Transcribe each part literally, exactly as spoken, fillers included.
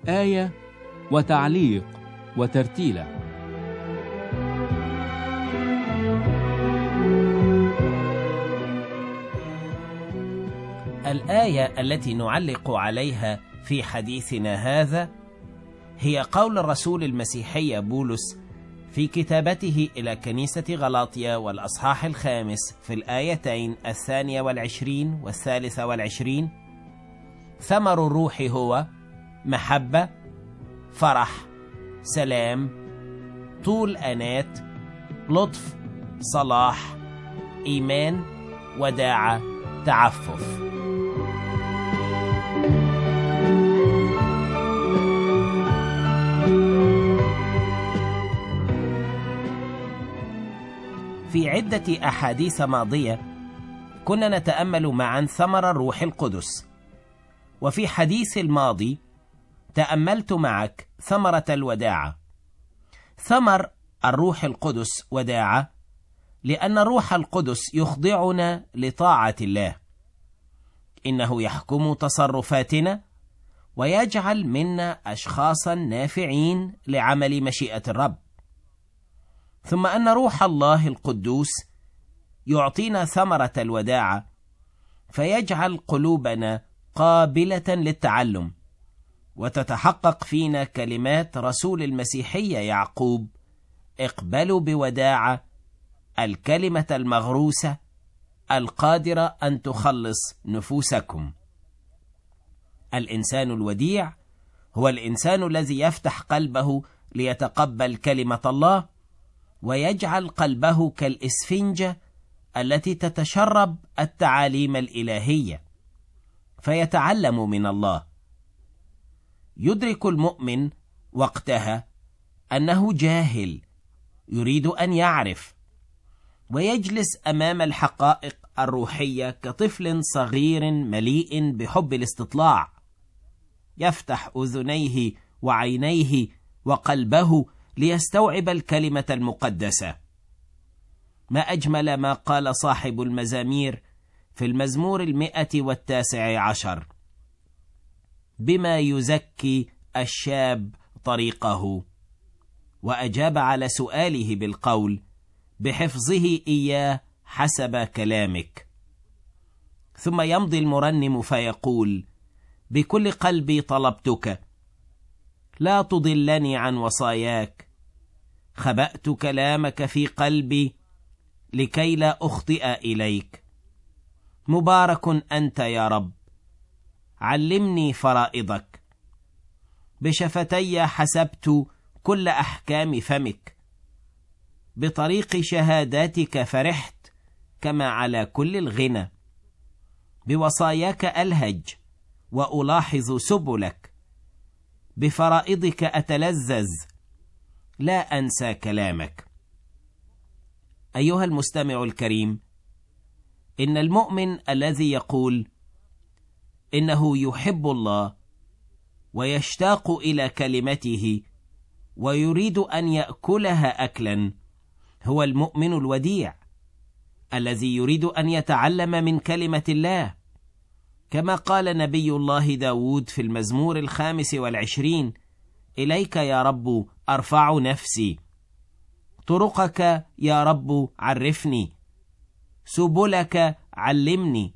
آية وتعليق وترتيلة. الآية التي نعلق عليها في حديثنا هذا هي قول الرسول المسيحي بولس في كتابته إلى كنيسة غلاطيا والأصحاح الخامس في الآيتين الثانية والعشرين والثالثة والعشرين: ثمر الروح هو محبة، فرح، سلام، طول أنات، لطف، صلاح، إيمان، وداعة، تعفف. في عدة أحاديث ماضية كنا نتأمل معا ثمر الروح القدس، وفي حديث الماضي تأملت معك ثمرة الوداعة. ثمر الروح القدس وداعة لأن الروح القدس يخضعنا لطاعة الله، إنه يحكم تصرفاتنا ويجعل منا أشخاصا نافعين لعمل مشيئة الرب. ثم أن روح الله القدوس يعطينا ثمرة الوداعة فيجعل قلوبنا قابلة للتعلم، وتتحقق فينا كلمات رسول المسيحية يعقوب: اقبلوا بوداعة الكلمة المغروسة القادرة أن تخلص نفوسكم. الإنسان الوديع هو الإنسان الذي يفتح قلبه ليتقبل كلمة الله، ويجعل قلبه كالإسفنجة التي تتشرب التعاليم الإلهية فيتعلم من الله. يدرك المؤمن وقتها أنه جاهل يريد أن يعرف، ويجلس أمام الحقائق الروحية كطفل صغير مليء بحب الاستطلاع، يفتح أذنيه وعينيه وقلبه ليستوعب الكلمة المقدسة. ما أجمل ما قال صاحب المزامير في المزمور المئة والتاسع عشر: بما يزكي الشاب طريقه. وأجاب على سؤاله بالقول: بحفظه إياه حسب كلامك. ثم يمضي المرنم فيقول: بكل قلبي طلبتك، لا تضلني عن وصاياك، خبأت كلامك في قلبي لكي لا أخطئ إليك. مبارك أنت يا رب، علمني فرائضك، بشفتي حسبت كل أحكام فمك، بطريق شهاداتك فرحت كما على كل الغنى. بوصاياك ألهج وألاحظ سبلك، بفرائضك أتلذذ لا أنسى كلامك. أيها المستمع الكريم، إن المؤمن الذي يقول إنه يحب الله ويشتاق إلى كلمته ويريد أن يأكلها أكلا هو المؤمن الوديع الذي يريد أن يتعلم من كلمة الله، كما قال نبي الله داود في المزمور الخامس والعشرين: إليك يا رب أرفع نفسي، طرقك يا رب عرفني، سبلك علمني،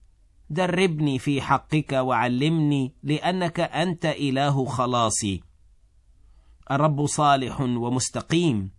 دربني في حقك وعلمني، لأنك أنت إله خلاصي. الرب صالح ومستقيم،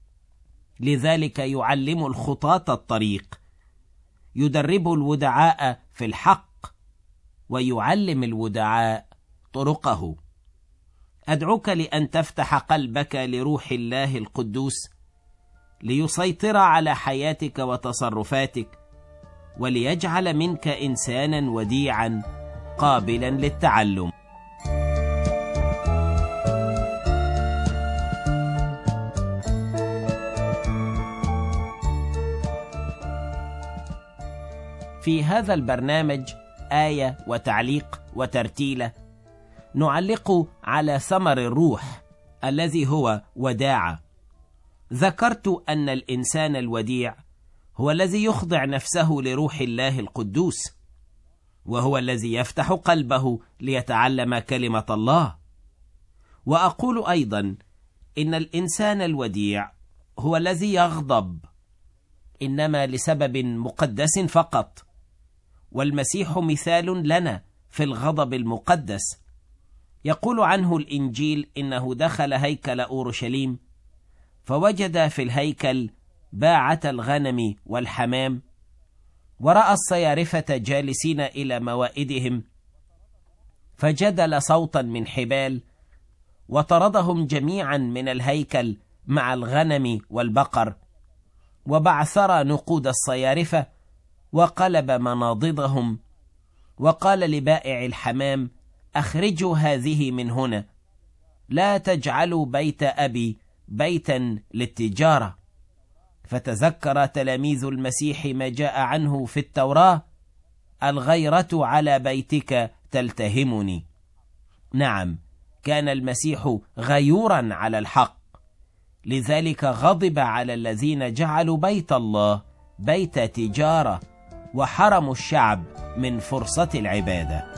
لذلك يعلم الخطاة الطريق، يدرب الودعاء في الحق، ويعلم الودعاء طرقه. أدعوك لأن تفتح قلبك لروح الله القدوس ليسيطر على حياتك وتصرفاتك، وليجعل منك إنسانا وديعا قابلا للتعلم. في هذا البرنامج آية وتعليق وترتيلة نعلق على ثمر الروح الذي هو وداعة. ذكرت أن الإنسان الوديع هو الذي يخضع نفسه لروح الله القدوس، وهو الذي يفتح قلبه ليتعلم كلمة الله. وأقول أيضا إن الإنسان الوديع هو الذي يغضب، إنما لسبب مقدس فقط، والمسيح مثال لنا في الغضب المقدس. يقول عنه الإنجيل إنه دخل هيكل أورشليم فوجد في الهيكل باعة الغنم والحمام، ورأى الصيارفة جالسين إلى موائدهم، فجدل صوتا من حبال وطردهم جميعا من الهيكل مع الغنم والبقر، وبعثر نقود الصيارفة وقلب مناضدهم، وقال لبائع الحمام: أخرجوا هذه من هنا، لا تجعلوا بيت أبي بيتا للتجارة. فتذكر تلاميذ المسيح ما جاء عنه في التوراة: الغيرة على بيتك تلتهمني. نعم، كان المسيح غيورا على الحق، لذلك غضب على الذين جعلوا بيت الله بيت تجارة وحرموا الشعب من فرصة العبادة.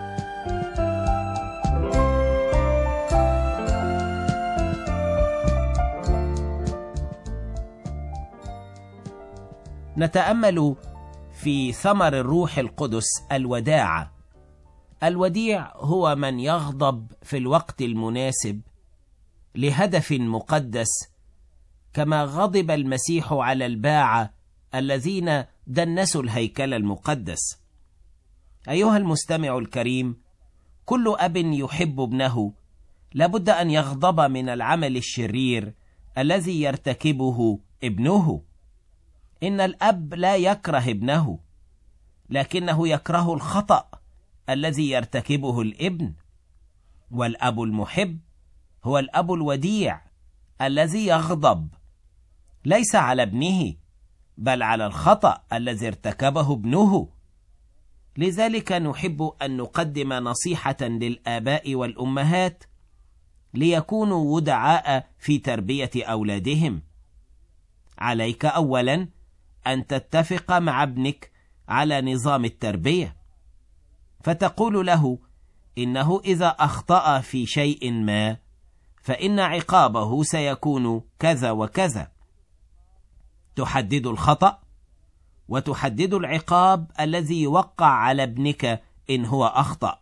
نتأمل في ثمر الروح القدس الوداعة. الوديع هو من يغضب في الوقت المناسب لهدف مقدس، كما غضب المسيح على الباعة الذين دنسوا الهيكل المقدس. أيها المستمع الكريم، كل أب يحب ابنه لابد أن يغضب من العمل الشرير الذي يرتكبه ابنه. إن الأب لا يكره ابنه، لكنه يكره الخطأ الذي يرتكبه الابن. والأب المحب هو الأب الوديع الذي يغضب ليس على ابنه بل على الخطأ الذي ارتكبه ابنه. لذلك نحب أن نقدم نصيحة للآباء والأمهات ليكونوا ودعاء في تربية أولادهم. عليك أولا أن تتفق مع ابنك على نظام التربية، فتقول له إنه إذا أخطأ في شيء ما فإن عقابه سيكون كذا وكذا. تحدد الخطأ وتحدد العقاب الذي يوقع على ابنك إن هو أخطأ.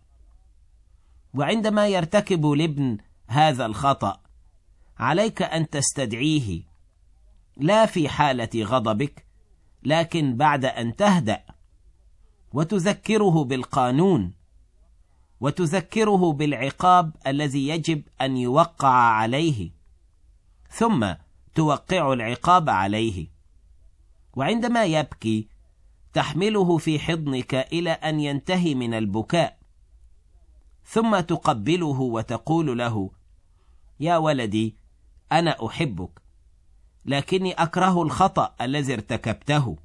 وعندما يرتكب الابن هذا الخطأ عليك أن تستدعيه، لا في حالة غضبك لكن بعد أن تهدأ، وتذكره بالقانون، وتذكره بالعقاب الذي يجب أن يوقع عليه، ثم توقع العقاب عليه. وعندما يبكي تحمله في حضنك إلى أن ينتهي من البكاء، ثم تقبله وتقول له: يا ولدي، أنا أحبك، لكني أكره الخطأ الذي ارتكبته،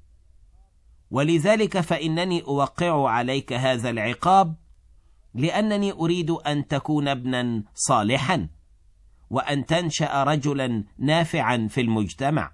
ولذلك فإنني أوقع عليك هذا العقاب، لأنني أريد أن تكون ابنا صالحا وأن تنشأ رجلا نافعا في المجتمع.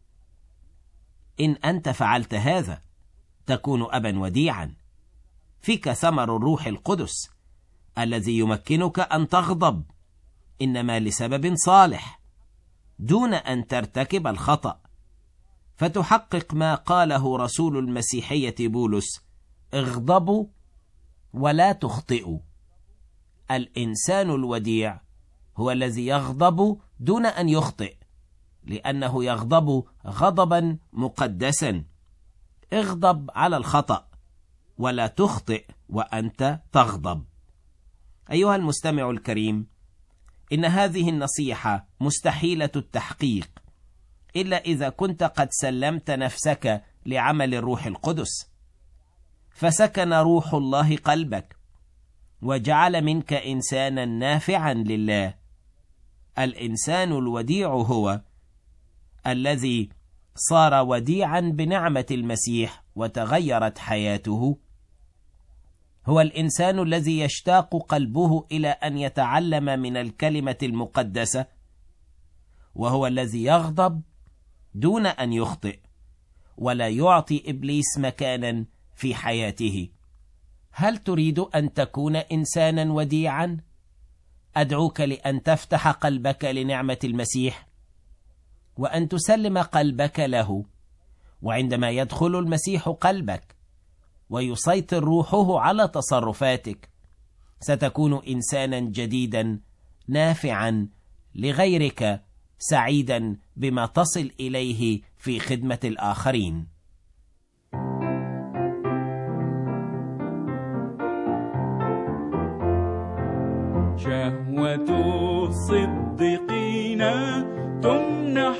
إن أنت فعلت هذا تكون أبا وديعا، فيك ثمر الروح القدس الذي يمكنك أن تغضب، إنما لسبب صالح دون أن ترتكب الخطأ، فتحقق ما قاله رسول المسيحية بولس: اغضبوا ولا تخطئوا. الإنسان الوديع هو الذي يغضب دون أن يخطئ، لأنه يغضب غضبا مقدسا. اغضب على الخطأ ولا تخطئ وأنت تغضب. أيها المستمع الكريم، إن هذه النصيحة مستحيلة التحقيق إلا إذا كنت قد سلمت نفسك لعمل الروح القدس، فسكن روح الله قلبك وجعل منك إنسانا نافعا لله. الإنسان الوديع هو الذي صار وديعا بنعمة المسيح وتغيرت حياته. هو الإنسان الذي يشتاق قلبه إلى أن يتعلم من الكلمة المقدسة، وهو الذي يغضب دون أن يخطئ ولا يعطي إبليس مكانا في حياته. هل تريد أن تكون إنسانا وديعا؟ أدعوك لأن تفتح قلبك لنعمة المسيح وأن تسلم قلبك له. وعندما يدخل المسيح قلبك ويسيطر روحه على تصرفاتك، ستكون إنسانا جديدا نافعا لغيرك، سعيدا بما تصل إليه في خدمة الآخرين. شهوة الصديقين تمنح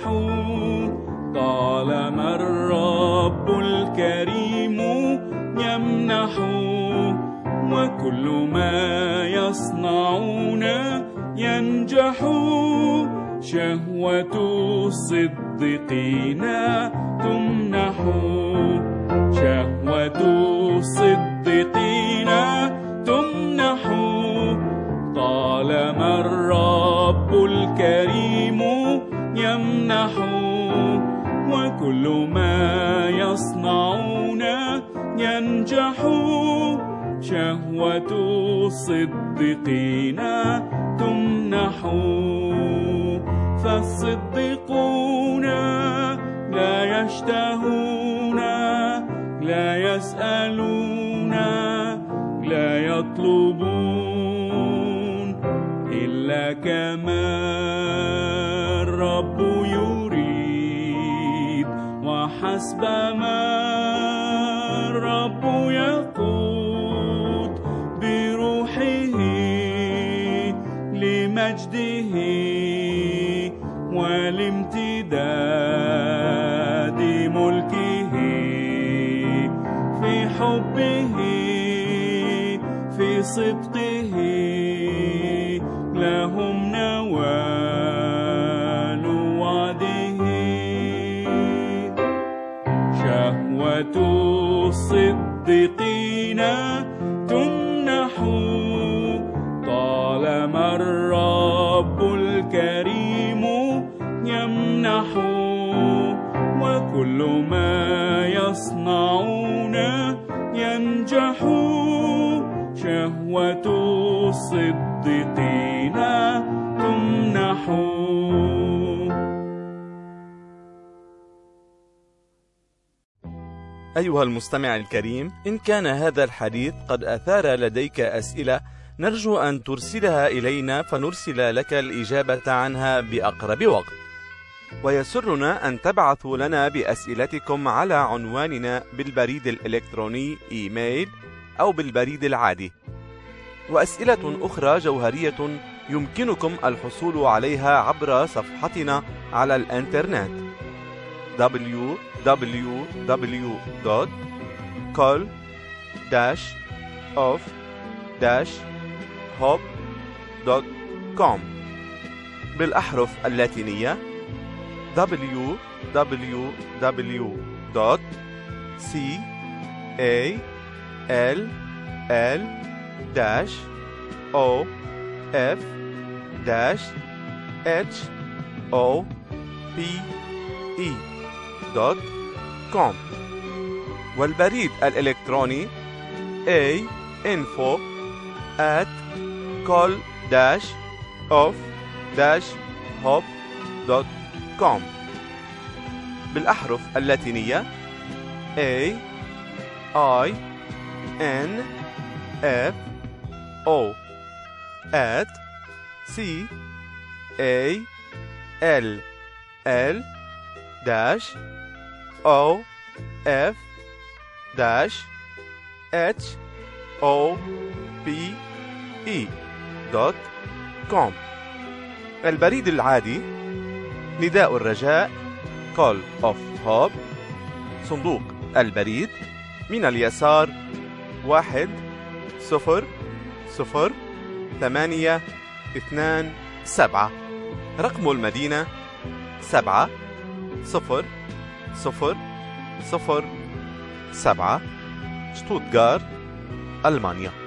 طالما الرب الكريم يمنح، وكل ما يصنعون ينجح. شهوة الصديقين تمنح، شهوة الصديقين تمنح طالما الرب الكريم يمنح، وكل ما يصنعون ينجح. شهوة الصديقين تمنح. فالصديقون لا يشتهون، لا يسألون، لا يطلبون إلا كما الرب يريد، وحسب ما الرب يقود بروحه لمجده ولامتداد ملكه، في حبه في صدقه لهم نوال وعده. شهوة الصديقين تمنح طالما الرب الكريم يمنح، وكل ما يصنعون ينجح. شهوة الصديقين تمنح. أيها المستمع الكريم، إن كان هذا الحديث قد أثار لديك أسئلة، نرجو أن ترسلها إلينا فنرسل لك الإجابة عنها بأقرب وقت. ويسرنا أن تبعثوا لنا بأسئلتكم على عنواننا بالبريد الإلكتروني إيميل أو بالبريد العادي. وأسئلة أخرى جوهرية يمكنكم الحصول عليها عبر صفحتنا على الإنترنت دبليو دبليو دبليو دوت كول داش أوف داش هوب دوت كوم بالأحرف اللاتينية دبليو دبليو دبليو دوت سي إيه إل إل داش أو إف داش إتش أو بي إي دوت كوم، والبريد الإلكتروني A info at call dash of dash hop دوت كوم بالأحرف اللاتينية A I N F O at C A L L dash O F dash H O P E دوت كوم. البريد العادي نداء الرجاء Call of Hope، صندوق البريد من اليسار واحد صفر صفر ثمانية اثنان سبعة، رقم المدينة سبعة صفر صفر صفر سبعة، شتوتغارت، ألمانيا.